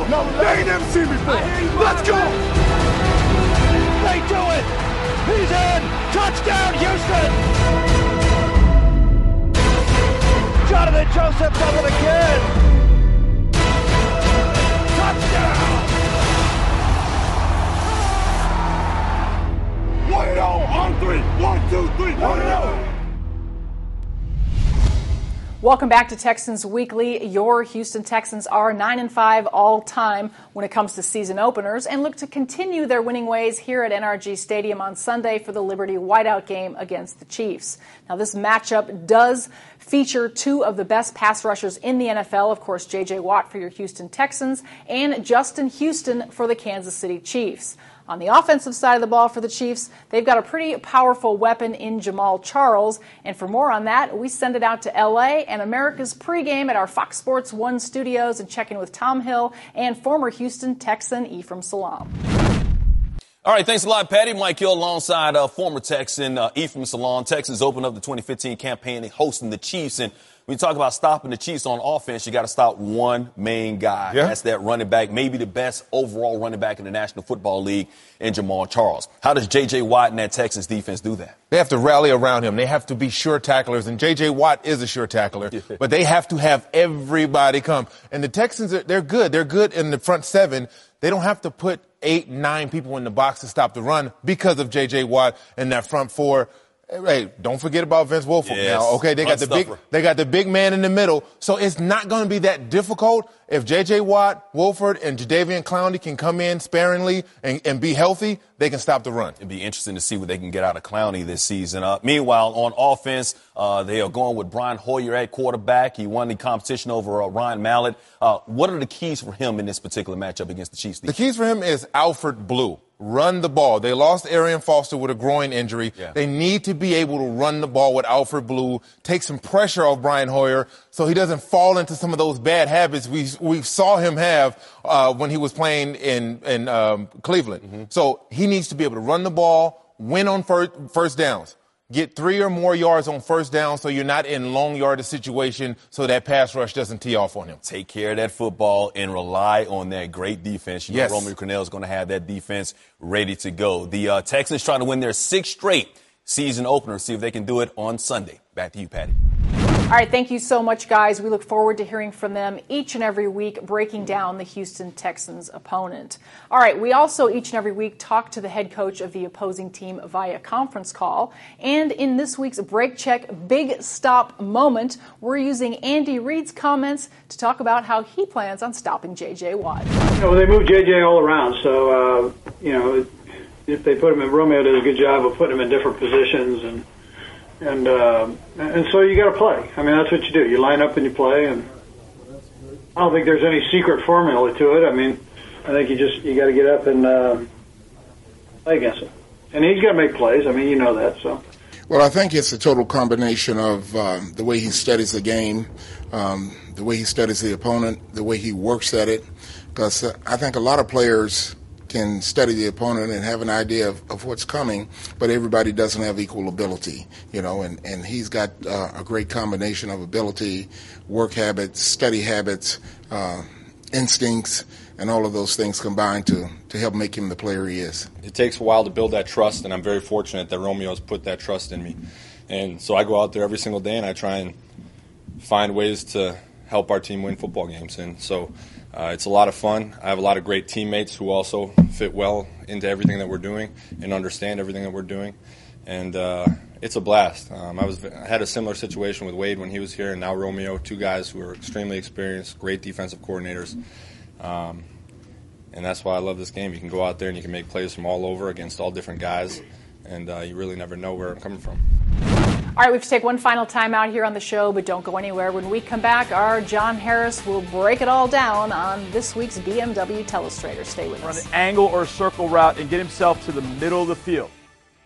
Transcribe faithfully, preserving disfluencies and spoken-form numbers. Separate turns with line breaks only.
No, they ain't never seen before. Let's go.
They do it. He's in. Touchdown, Houston. Jonathan Joseph does it again. Touchdown.
One and oh on three. One, two, three. One and oh.
Welcome back to Texans Weekly. Your Houston Texans are nine and five all time when it comes to season openers and look to continue their winning ways here at N R G Stadium on Sunday for the Liberty Whiteout game against the Chiefs. Now, this matchup does feature two of the best pass rushers in the N F L. Of course, J J. Watt for your Houston Texans and Justin Houston for the Kansas City Chiefs. On the offensive side of the ball for the Chiefs, they've got a pretty powerful weapon in Jamal Charles. And for more on that, we send it out to L A and America's pregame at our Fox Sports one studios and check in with Tom Hill and former Houston Texan Ephraim Salaam.
All right, thanks a lot, Patty. Mike Hill alongside uh, former Texan uh, Ephraim Salaam. Texans open up the twenty fifteen campaign hosting the Chiefs. And when you talk about stopping the Chiefs on offense, you got to stop one main guy. Yeah. That's that running back, maybe the best overall running back in the National Football League in Jamal Charles. How does J J. Watt and that Texans defense do that?
They have to rally around him. They have to be sure tacklers, and J J. Watt is a sure tackler. But they have to have everybody come. And the Texans, are, they're good. They're good in the front seven. They don't have to put eight, nine people in the box to stop the run because of J J. Watt and that front four. Hey, don't forget about Vince Wilfork
yes.
now. Okay, they got the big, they got the big man in the middle, so it's not going to be that difficult if J J. Watt, Wolford, and Jadeveon Clowney can come in sparingly and, and be healthy. They can stop the run.
It'd be interesting to see what they can get out of Clowney this season. Uh, meanwhile, on offense, uh, they are going with Brian Hoyer at quarterback. He won the competition over uh, Ryan Mallett. Uh, what are the keys for him in this particular matchup against the Chiefs?
The keys for him is Alfred Blue. Run the ball. They lost Arian Foster with a groin injury. Yeah. They need to be able to run the ball with Alfred Blue, take some pressure off Brian Hoyer so he doesn't fall into some of those bad habits we we saw him have uh, when he was playing in, in um, Cleveland. Mm-hmm. So he needs to be able to run the ball, win on first, first downs. Get three or more yards on first down so you're not in long yardage situation so that pass rush doesn't tee off on him.
Take care of that football and rely on that great defense. You
yes.
know Romeo Crennel is going to have that defense ready to go. The uh, Texans trying to win their sixth straight season opener. See if they can do it on Sunday. Back to you, Patty.
All right, thank you so much, guys. We look forward to hearing from them each and every week, breaking down the Houston Texans opponent. All right, we also each and every week talk to the head coach of the opposing team via conference call. And in this week's Break Check Big Stop moment, we're using Andy Reid's comments to talk about how he plans on stopping J J. Watt.
You know, they move J J all around, so, uh, you know, if they put him in, Romeo does a good job of putting him in different positions, and And uh, and so you got to play. I mean, that's what you do. You line up and you play. And I don't think there's any secret formula to it. I mean, I think you just you got to get up and uh, play against him. And he's got to make plays. I mean, you know that. So.
Well, I think it's a total combination of um, the way he studies the game, um, the way he studies the opponent, the way he works at it. Because uh, I think a lot of players can study the opponent and have an idea of, of what's coming, but everybody doesn't have equal ability, you know, and, and he's got uh, a great combination of ability, work habits, study habits, uh, instincts, and all of those things combined to, to help make him the player he is.
It takes a while to build that trust, and I'm very fortunate that Romeo has put that trust in me. And so I go out there every single day and I try and find ways to help our team win football games. And so Uh, it's a lot of fun. I have a lot of great teammates who also fit well into everything that we're doing and understand everything that we're doing. And uh, it's a blast. Um, I was I had a similar situation with Wade when he was here, and now Romeo, two guys who are extremely experienced, great defensive coordinators. Um, and that's why I love this game. You can go out there and you can make plays from all over against all different guys, and uh, you really never know where I'm coming from.
All right, we have to take one final time out here on the show, but don't go anywhere. When we come back, our John Harris will break it all down on this week's B M W Telestrator. Stay with us.
Run an angle or a circle route and get himself to the middle of the field.